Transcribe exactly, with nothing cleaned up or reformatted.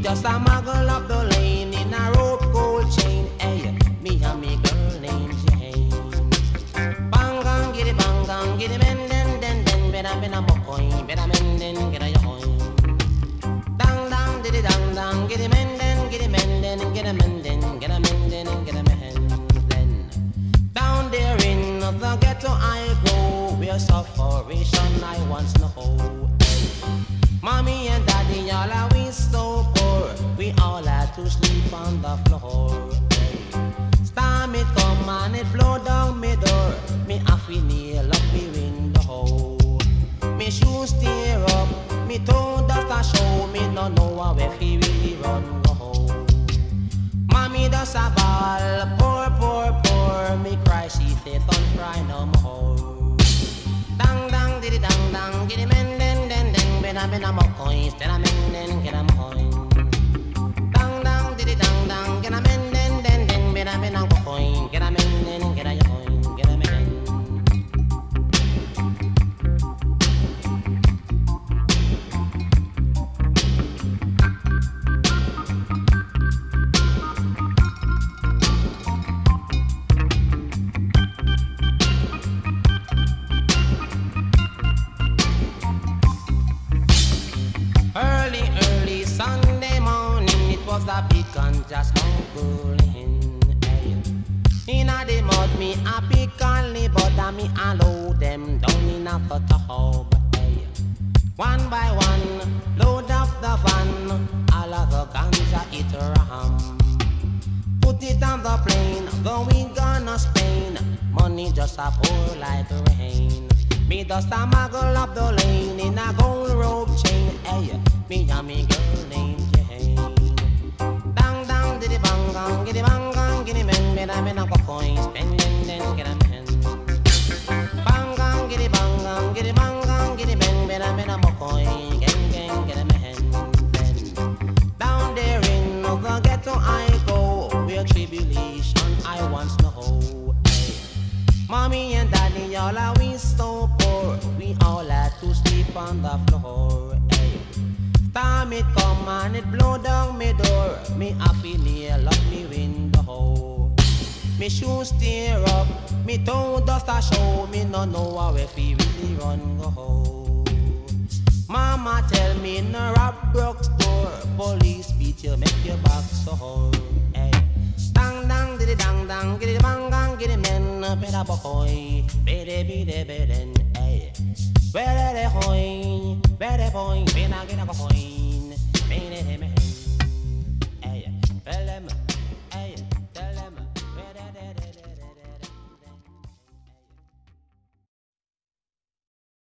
just a muggle up the lane in a rope gold chain. Hey, me and me girl named Jane. Bang gang, get it, bang gang, get it, men, den, den, den, better, better, mocoin, better, men, den, get a yoin. Dang, dang, did it, dang, dang, get it, men, den, get it, men, den, get a men, den, get a men, den, get a men, den. Down there in the ghetto I go, where sufferation I once know. Mommy and daddy all are we so poor, we all had to sleep on the floor. Storm it come and it blow down me door, me half we nail up me window. Me shoes tear up, me toe dust a show, me no know where fi really run go. Mommy does a ball, poor, poor, poor, me cry she say don't cry no more. Dang, dang, diddy, dang, dang, giddy, men, den, den, den, better, better, more coins, then I men, den, get a coin. Dang, dang, diddy, dang, dang, get a men, den, den, den, better, better, more coin, get a men, den, get a coin, get a men. Early, early Sunday morning, it was a big and just smuggling. In a the mud, me a pick only, but a me a load them down in a tub. One by one, load up the van, all of the ganja it ram. Put it on the plane, going gonna Spain. Money just a pour like rain. Me just a muggle up the lane in a gold rope chain. Hey, me and me girl named Jane. Dang, dang, diddy, bang, gang, giddy, bang, gang, giddy, men, better, men, a coin, spend, den, den, get a men. Bang, gang, giddy, bang, gang, giddy, bang, gang, giddy, men, better, men, a coin, gang, gang, get a men. Then, down there in the ghetto I go, where tribulation I once know. Mommy and daddy all are we so poor, we all had to sleep on the floor. Hey. Storm it come and it blow down me door, me happy nail up me window. Me shoes tear up, me toe dust a show, me no know where fi really run go. Mama tell me no rob broke store, police beat you make your back sore. Hey. Dang, dang, diddy, dang, dang, giddy, bang, gang, giddy, men, better, boy, better, better, better, hey. Better, boy, better, boy, better, get a boy.